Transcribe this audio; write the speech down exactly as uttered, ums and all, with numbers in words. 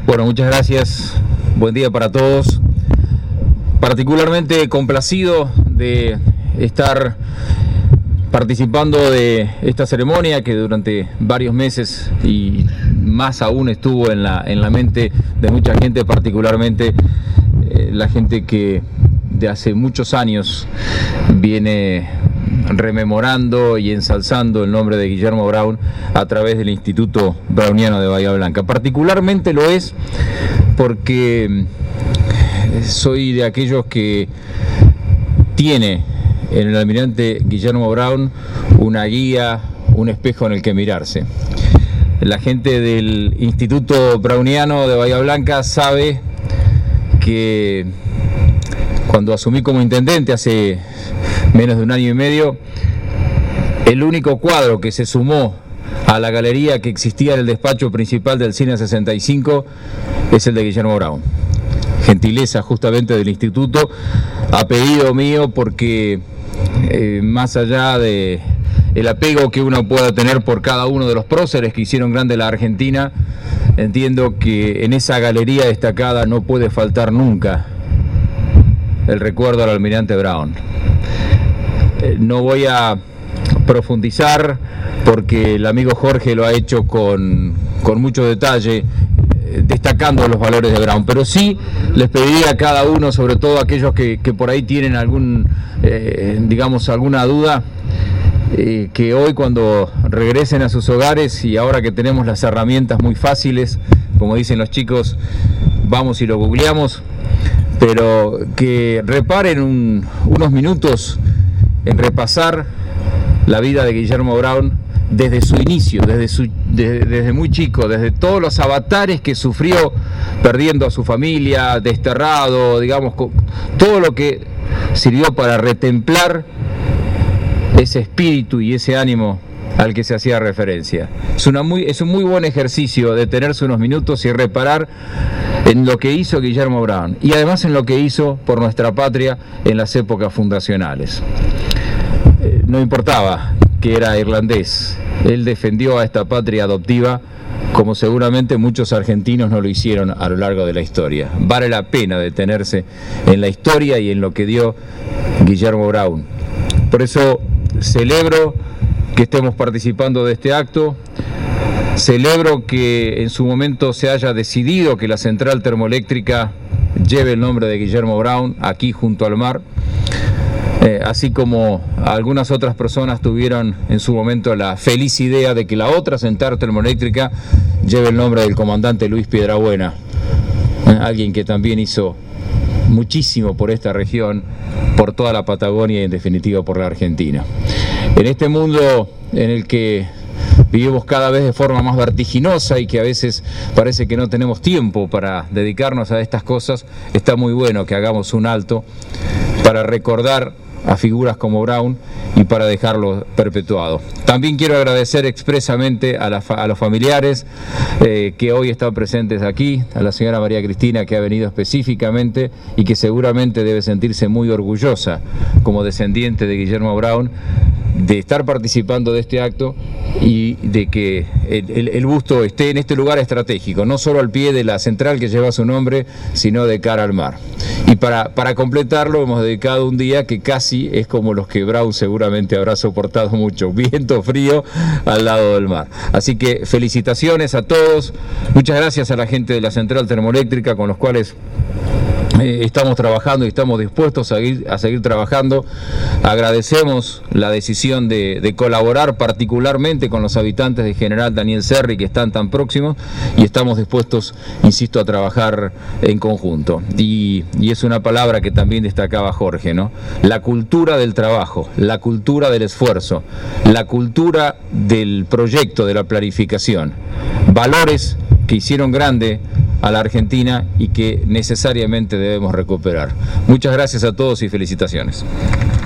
Bueno, muchas gracias. Buen día para todos. Particularmente complacido de estar participando de esta ceremonia que durante varios meses y más aún estuvo en la, en la mente de mucha gente, particularmente eh, la gente que de hace muchos años viene rememorando y ensalzando el nombre de Guillermo Brown a través del Instituto Browniano de Bahía Blanca. Particularmente lo es porque soy de aquellos que tiene en el almirante Guillermo Brown una guía, un espejo en el que mirarse. La gente del Instituto Browniano de Bahía Blanca sabe que cuando asumí como intendente hace menos de un año y medio, el único cuadro que se sumó a la galería que existía en el despacho principal del Cine sesenta y cinco es el de Guillermo Brown. Gentileza justamente del instituto, a pedido mío, porque eh, más allá de el apego que uno pueda tener por cada uno de los próceres que hicieron grande la Argentina, entiendo que en esa galería destacada no puede faltar nunca el recuerdo al almirante Brown. Eh, no voy a profundizar porque el amigo Jorge lo ha hecho con, con mucho detalle, destacando los valores de Brown, pero sí les pediría a cada uno, sobre todo aquellos que, que por ahí tienen algún, eh, digamos, alguna duda, eh, que hoy cuando regresen a sus hogares y ahora que tenemos las herramientas muy fáciles, como dicen los chicos, vamos y lo googleamos, pero que reparen un, unos minutos en repasar la vida de Guillermo Brown desde su inicio, desde, su, desde, desde muy chico, desde todos los avatares que sufrió perdiendo a su familia, desterrado, digamos, todo lo que sirvió para retemplar ese espíritu y ese ánimo al que se hacía referencia. Es, una muy, es un muy buen ejercicio detenerse unos minutos y reparar en lo que hizo Guillermo Brown y además en lo que hizo por nuestra patria en las épocas fundacionales. Eh, no importaba que era irlandés, él defendió a esta patria adoptiva como seguramente muchos argentinos no lo hicieron a lo largo de la historia. Vale la pena detenerse en la historia y en lo que dio Guillermo Brown. Por eso celebro que estemos participando de este acto, celebro que en su momento se haya decidido que la central termoeléctrica lleve el nombre de Guillermo Brown aquí junto al mar. Eh, así como algunas otras personas tuvieron en su momento la feliz idea de que la otra central termoeléctrica lleve el nombre del comandante Luis Piedrabuena, eh, alguien que también hizo muchísimo por esta región, por toda la Patagonia y en definitiva por la Argentina. En este mundo en el que vivimos cada vez de forma más vertiginosa y que a veces parece que no tenemos tiempo para dedicarnos a estas cosas, está muy bueno que hagamos un alto para recordar a figuras como Brown y para dejarlo perpetuado. También quiero agradecer expresamente a, la, a los familiares eh, que hoy están presentes aquí, a la señora María Cristina, que ha venido específicamente y que seguramente debe sentirse muy orgullosa como descendiente de Guillermo Brown de estar participando de este acto y de que el, el, el busto esté en este lugar estratégico, no solo al pie de la central que lleva su nombre, sino de cara al mar. Y para, para completarlo hemos dedicado un día que casi es como los que Brown seguramente habrá soportado mucho, viento frío al lado del mar. Así que felicitaciones a todos, muchas gracias a la gente de la central termoeléctrica con los cuales Eh, estamos trabajando y estamos dispuestos a seguir, a seguir trabajando. Agradecemos la decisión de, de colaborar particularmente con los habitantes de General Daniel Serri que están tan próximos y estamos dispuestos, insisto, a trabajar en conjunto. Y, y es una palabra que también destacaba Jorge, ¿no? La cultura del trabajo, la cultura del esfuerzo, la cultura del proyecto, de la planificación. Valores que hicieron grande a la Argentina y que necesariamente debemos recuperar. Muchas gracias a todos y felicitaciones.